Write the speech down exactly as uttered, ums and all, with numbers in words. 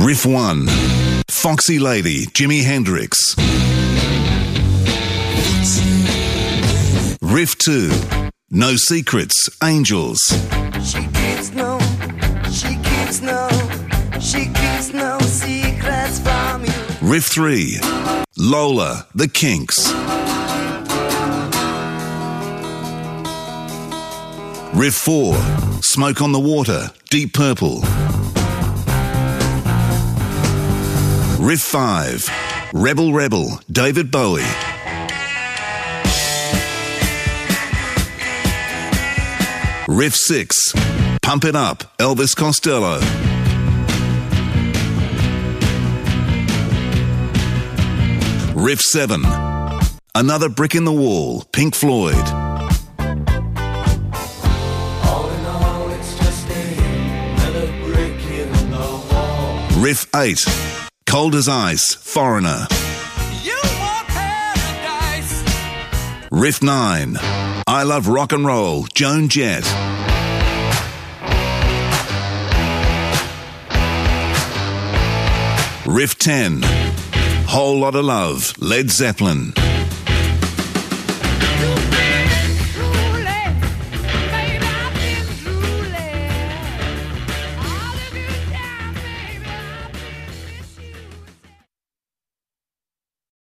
Riff one, Foxy Lady, Jimi Hendrix. Riff two, No Secrets, Angels. She keeps no, she keeps no, she keeps no secrets from you. Riff three, Lola, The Kinks. Riff four, Smoke on the Water, Deep Purple. Riff five, Rebel Rebel, David Bowie. Riff six, Pump It Up, Elvis Costello. Riff seven, Another Brick in the Wall, Pink Floyd. All in all, it's just another brick in the wall. Riff eight, Cold as Ice, Foreigner. You want paradise. Riff nine, I Love Rock and Roll, Joan Jett. Riff ten, Whole Lotta Love, Led Zeppelin.